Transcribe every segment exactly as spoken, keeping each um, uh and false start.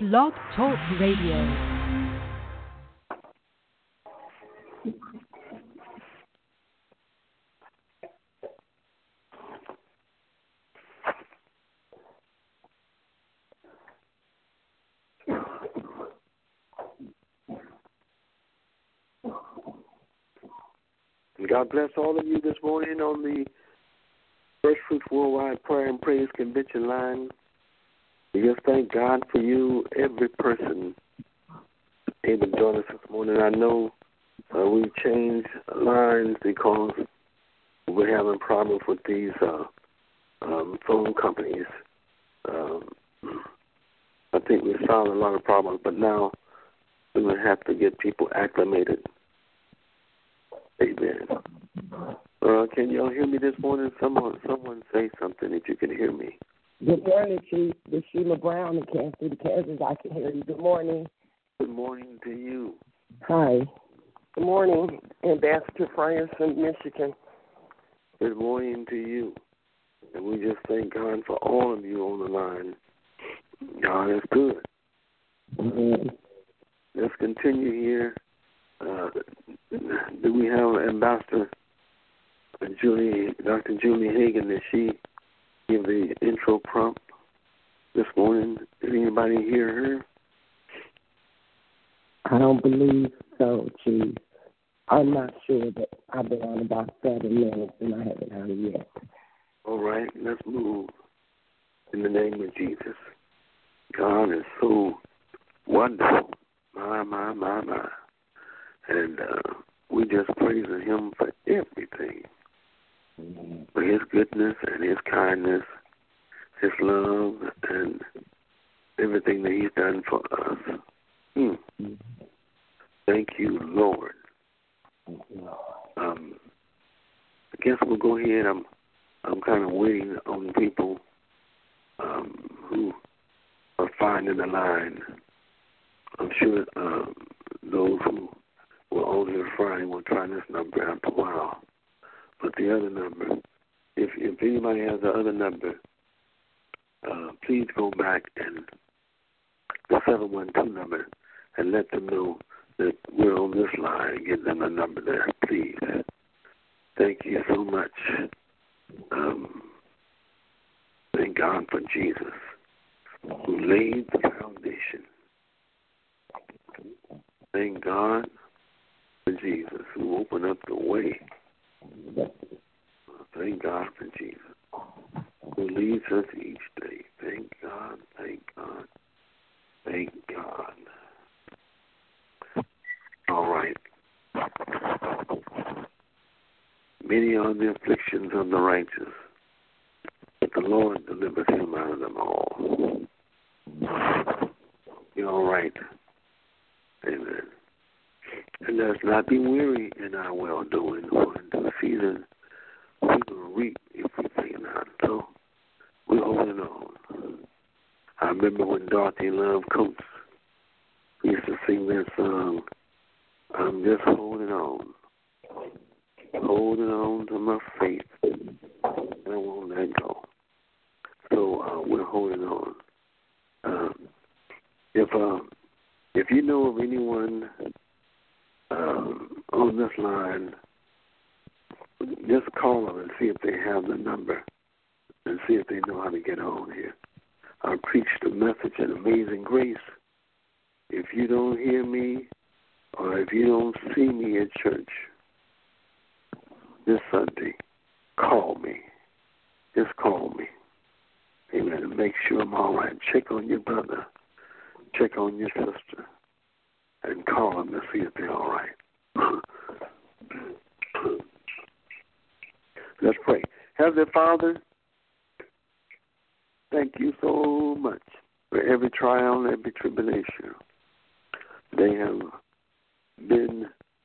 Blog Talk Radio. God bless all of you this morning on the First Fruits Worldwide Prayer and Praise Convention line. We just thank God for you, every person able to join us this morning. I know uh, we've changed lines because we're having problems with these uh, um, phone companies. Um, I think we've solved a lot of problems, but now we're going to have to get people acclimated. Amen. Uh, can y'all hear me this morning? Someone someone say something if you can hear me. Good morning, Chief. This is Sheila Brown in Kansas City, Kansas. I can hear you. Good morning. Good morning to you. Hi. Good morning, Ambassador Frierson, Michigan. Good morning to you. And we just thank God for all of you on the line. God is good. Mm-hmm. Let's continue here. Uh, do we have Ambassador Julie, Doctor Julie Hagan? Did she give the intro prompt this morning? Did anybody hear her? I don't believe so, Chief. I'm not sure, but I've been on about seven minutes and I haven't heard it yet. All right, let's move in the name of Jesus. God is so wonderful. My, my, my, my. And uh, we just praise him for everything, for his goodness and his kindness, his love, and everything that he's done for us. Mm. Thank you, Lord. Um, I guess we'll go ahead. I'm, I'm kind of waiting on people um, who are finding the line. I'm sure um, those who were on here Friday will try this number after a while. But the other number, if if anybody has the other number, uh, please go back and the seven one two number and let them know that we're on this line and give them a number there, please. Thank you so much. Um, thank God for Jesus, who laid the foundation. Thank God for Jesus, who opened up the way. Thank God for Jesus, who leads us each day. Thank God, thank God, thank God. All right. Many are the afflictions of the righteous, but the Lord delivers him out of them all. You're all right. Amen. And let us not be weary in our well-doing, for in due season we will reap if we faint not. So we're holding on. I remember when Dorothy Love Coates used to sing that song, I'm just holding on, holding on to my faith, and I won't let go. So uh, we're holding on. Um, if uh, if you know of anyone um, on this line, just call them and see if they have the number and see if they know how to get on here. I preached the message of Amazing Grace. If you don't hear me or if you don't see me at church this Sunday, call me. Just call me. Amen. Make sure I'm all right. Check on your brother. Check on your sister. And call them to see if they're all right. Let's pray. Heavenly Father, thank you so much for every trial and every tribulation. They have been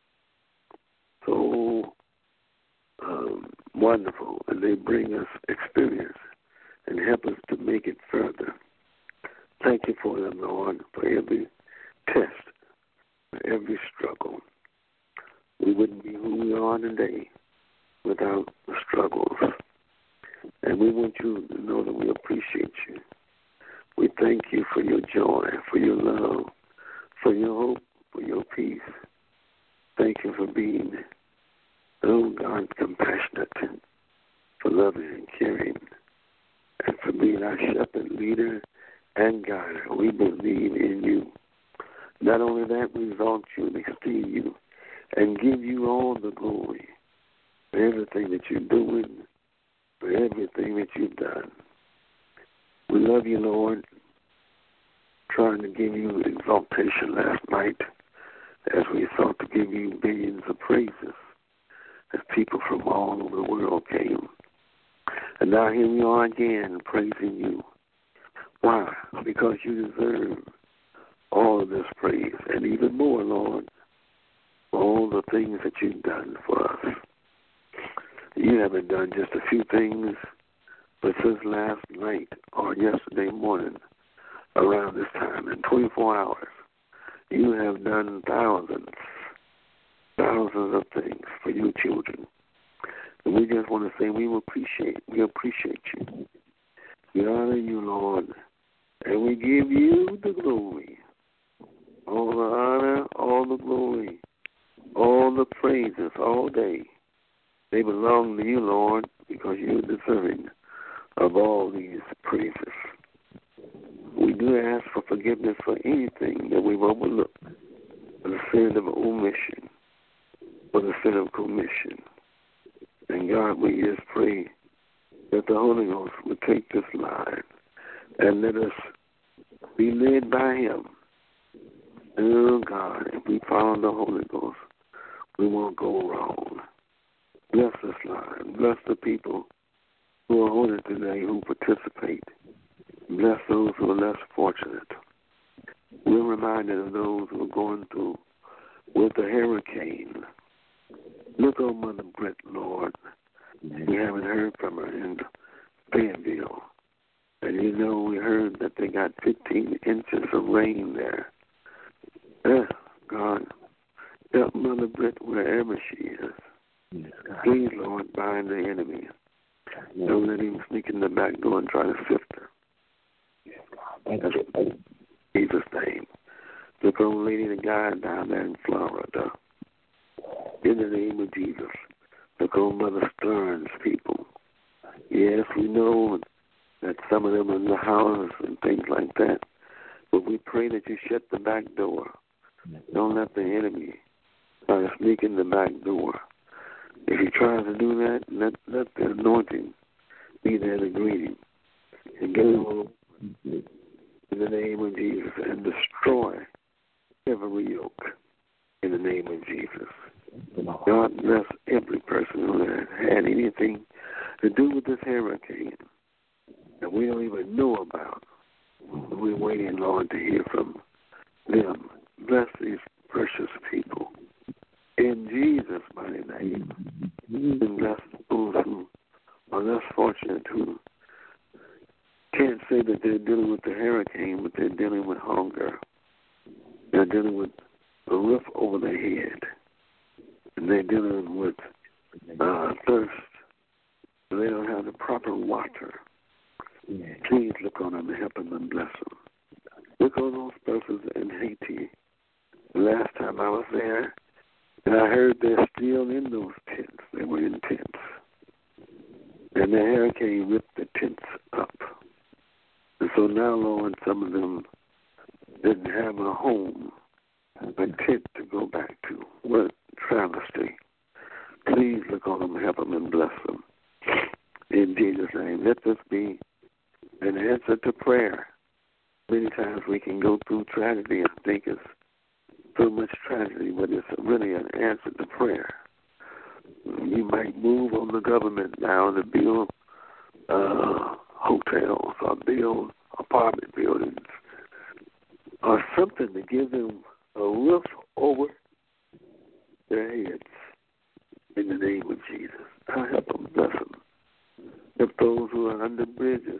so um, wonderful, and they bring us experience and help us to make it further. Thank you for them, Lord, for every test, for every struggle. We wouldn't be who we are today without the struggles. And we want you to know that we appreciate you. We thank you for your joy, for your love, for your hope, for your peace. Thank you for being, oh God, compassionate, for loving and caring, and for being our shepherd, leader, and guide. We believe in you. Not only that, we exalt you and esteem you and give you all the glory for everything that you're doing, for everything that you've done. We love you, Lord, trying to give you exaltation last night as we sought to give you billions of praises as people from all over the world came. And now here we are again praising you. Why? Because you deserve all of this praise and even more, Lord, for all the things that you've done for us. You haven't done just a few things, but since last night or yesterday morning around this time, in twenty-four hours, you have done thousands, thousands of things for your children. And we just want to say we appreciate, we appreciate you. We honor you, Lord, and we give you the glory. All the honor, all the glory, all the praises, all day. They belong to you, Lord, because you're deserving of all these praises. We do ask for forgiveness for anything that we've overlooked, for the sin of omission, for the sin of commission. And God, we just pray that the Holy Ghost would take this line and let us be led by him. Oh, God, if we follow the Holy Ghost, we won't go wrong. Bless this line. Bless the people who are on it today, who participate. Bless those who are less fortunate. We're reminded of those who are going through with the hurricane. Look on Mother Britt, Lord. We haven't heard from her in Fayetteville. And you know, we heard that they got fifteen inches of rain there. Uh, God, help Mother Britt wherever she is. Yes, please, Lord, bind the enemy. Yes. Don't let him sneak in the back door and try to sift her. Yes, God. Thank you. In Jesus' name. Look on Lady the guy down there in Florida. In the name of Jesus. Look on Mother Stearns' people. Yes, we know that some of them are in the houses and things like that. But we pray that you shut the back door. Don't let the enemy try to sneak in the back door. If he tries to do that, let, let the anointing be there to greet him. And get him over in the name of Jesus and destroy every yoke in the name of Jesus. God bless every person who has had anything to do with this hurricane that we don't even know about. We're waiting, Lord, to hear from them. Bless these precious people. In Jesus' mighty name. And bless those who are less fortunate, who can't say that they're dealing with the hurricane, but they're dealing with hunger. They're dealing with a roof over their head. And they're dealing with uh, thirst. They don't have the proper water. Please look on them and help them and bless them. Look on those persons in Haiti. The last time I was there, and I heard they're still in those tents. They were in tents. And the hurricane ripped the tents up. And so now, Lord, some of them didn't have a home, a tent to go back to. What travesty. Please look on them, help them, and bless them. In Jesus' name, let this be an answer to prayer. Many times we can go through tragedy and think it's so much tragedy, but it's really an answer to prayer. You might move on the government now to build uh, hotels or build apartment buildings or something to give them a roof over their heads in the name of Jesus. I help them, bless them. If those who are under bridges,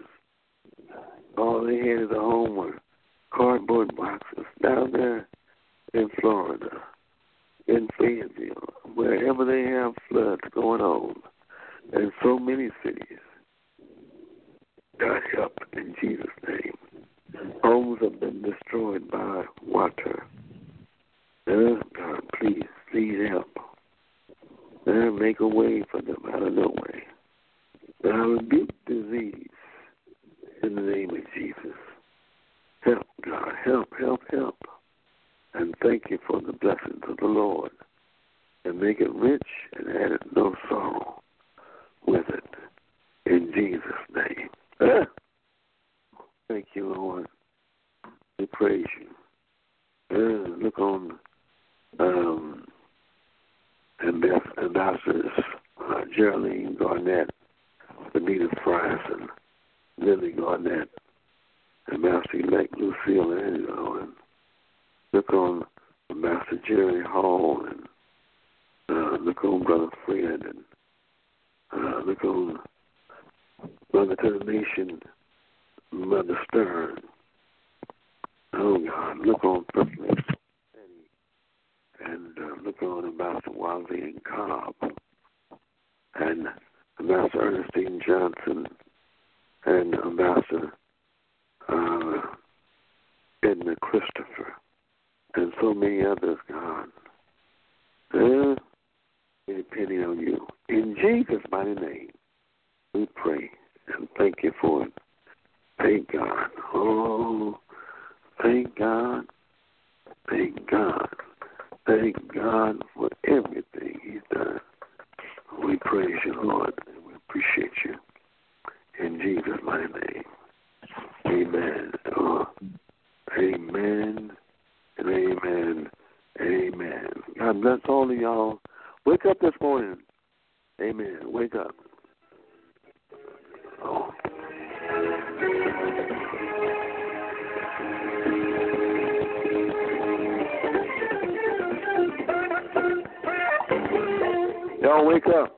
all they had is a home with cardboard boxes down there in Florida, in Fayetteville, wherever they have floods going on, in so many cities. God help in Jesus' name. Homes have been destroyed by water. Uh, God, please, please help. Uh, make a way for them out of no way. I rebuke disease in the name of Jesus. Help, God, help, help, help. And thank you for the blessings of the Lord. And make it rich and add no sorrow with it. In Jesus' name. Uh, thank you, Lord. We praise you. Uh, look on um, ambassadors uh, Geraldine Garnett, Benita Price, and Lily Garnett, Ambassador-elect Lucille Angelo, and look on Ambassador Jerry Hall, and uh, look on Brother Fred, and uh, look on Mother to the Nation, Mother Stern. Oh, God, look on First Lady and uh, look on Ambassador Wiley and Cobb, and Ambassador Ernestine Johnson, and Ambassador uh, Edna Christopher, and so many others, God. Uh, depending on you. In Jesus' mighty name, we pray and thank you for it. Thank God. Oh, thank God. Thank God. Thank God for everything He's done. We praise you, Lord, and we appreciate you. In Jesus' mighty name. Amen. Oh, amen and amen. Amen. God bless all of y'all. Wake up this morning. Amen. Wake up. Oh. Y'all wake up.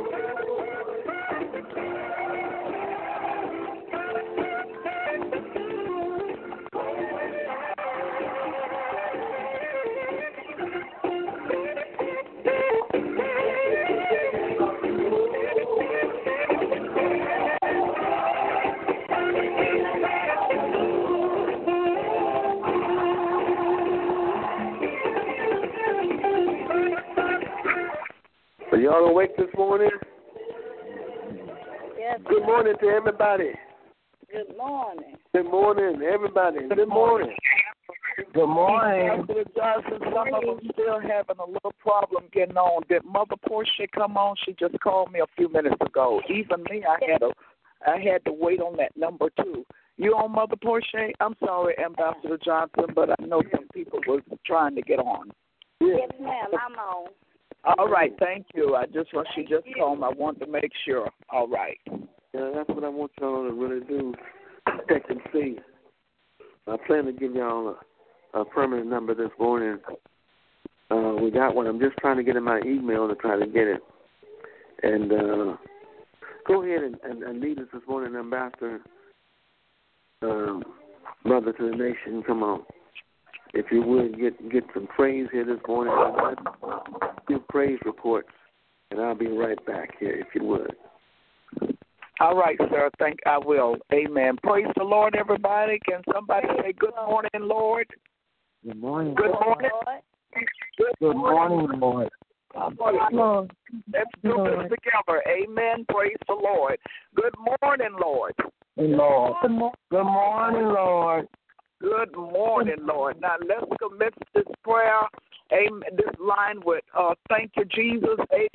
Are y'all awake this morning? Yes. Good morning to everybody. Good morning. Good morning, everybody. Good, Good morning. Good morning. Pastor Johnson, some of them still having a little problem getting on. Did Mother Portia come on? She just called me a few minutes ago. Even me, I had to, I had to wait on that number too. You on, Mother Portia? I'm sorry, Ambassador Johnson, but I know some people were trying to get on. Yes, ma'am, I'm on. All right, thank you. I just want she just called me. I wanted to make sure. All right. Yeah, that's what I want y'all to really do. Check and see. I plan to give y'all a, a permanent number this morning. Uh, we got one. I'm just trying to get in my email to try to get it. And uh, go ahead and, and, and lead us this morning, Ambassador, um, Mother to the Nation. Come on. If you would, get get some praise here this morning. Give praise reports, and I'll be right back here if you would. All right, sir. Thank I will. Amen. Praise the Lord, everybody. Can somebody say good morning, Lord? Good morning. Good morning. Good morning, Lord. Lord. Let's do this together. Amen. Praise the Lord. Good morning, Lord. Lord. Good morning, Lord. Good morning, Lord. Now let's commit this prayer, amen, this line with uh, thank you, Jesus,